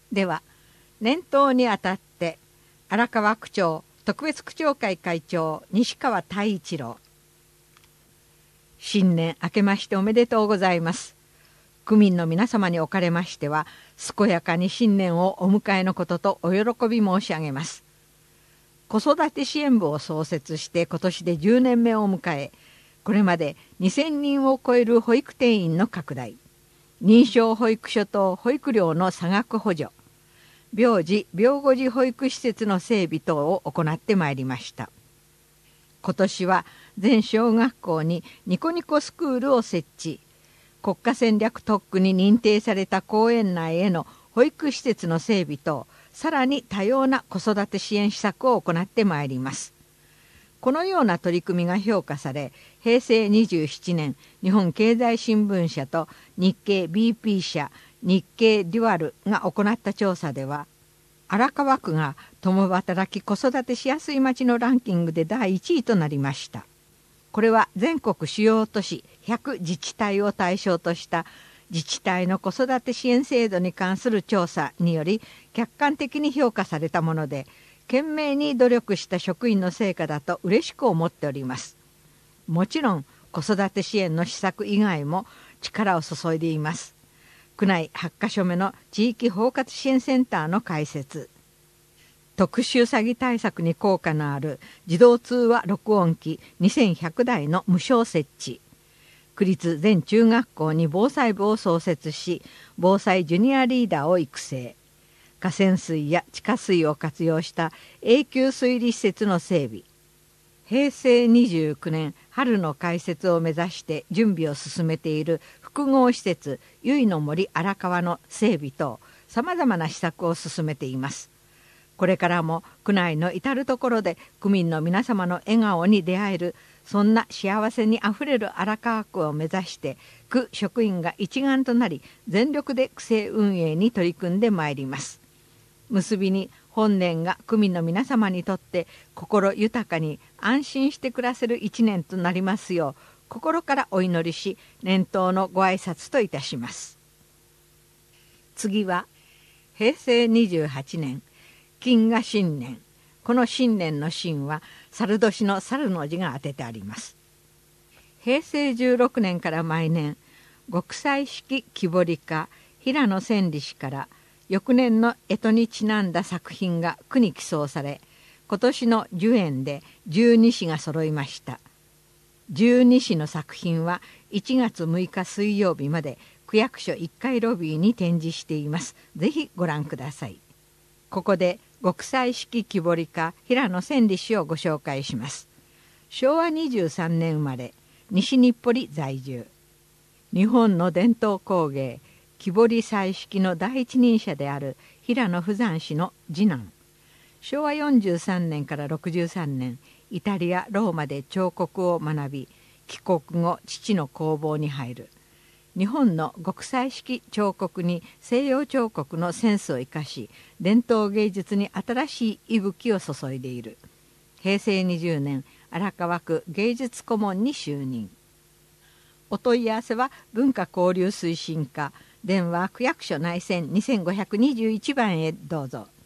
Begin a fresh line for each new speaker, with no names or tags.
では年頭にあたって荒川区長特別区長会会長西川太一郎、新年明けましておめでとうございます。区民の皆様におかれましては、健やかに新年をお迎えのこととお喜び申し上げます。子育て支援部を創設して今年で10年目を迎え、これまで2000人を超える保育定員の拡大、認証保育所と保育料の差額補助、病児・病後児保育施設の整備等を行ってまいりました。今年は全小学校にニコニコスクールを設置、国家戦略特区に認定された公園内への保育施設の整備と、さらに多様な子育て支援施策を行ってまいります。このような取り組みが評価され、平成27年日本経済新聞社と日経 BP 社、日経デュアルが行った調査では、荒川区が共働き子育てしやすい町のランキングで第1位となりました。これは全国主要都市100自治体を対象とした自治体の子育て支援制度に関する調査により客観的に評価されたもので、懸命に努力した職員の成果だと嬉しく思っております。もちろん子育て支援の施策以外も力を注いでいます。区内8カ所目の地域包括支援センターの開設、特殊詐欺対策に効果のある自動通話録音機2100台の無償設置、区立全中学校に防災部を創設し、防災ジュニアリーダーを育成、河川水や地下水を活用した永久水利施設の整備、平成29年春の開設を目指して準備を進めている複合施設由比の森荒川の整備等、さまざまな施策を進めています。これからも区内の至るところで区民の皆様の笑顔に出会える、そんな幸せにあふれる荒川区を目指して区職員が一丸となり全力で区政運営に取り組んでまいります。結びに本年が区民の皆様にとって心豊かに安心して暮らせる一年となりますよう心からお祈りし、年頭のご挨拶といたします。次は平成28年金河新年。この新年の新は猿年の猿の字が当ててあります。平成16年から毎年極彩色木彫り家平野千里氏から翌年の干支にちなんだ作品が区に寄贈され、今年の寿園で12詩が揃いました。12詩の作品は1月6日水曜日まで区役所1階ロビーに展示しています。ぜひご覧ください。ここで極彩色木彫り家平野千里氏をご紹介します。昭和23年生まれ、西日暮里在住。日本の伝統工芸木彫り彩色の第一人者である平野不山氏の次男。昭和43年から63年イタリア・ローマで彫刻を学び、帰国後父の工房に入る。日本の極彩色彫刻に西洋彫刻のセンスを生かし、伝統芸術に新しい息吹を注いでいる。平成20年荒川区芸術顧問に就任。お問い合わせは文化交流推進課、電話区役所内線2521番へどうぞ。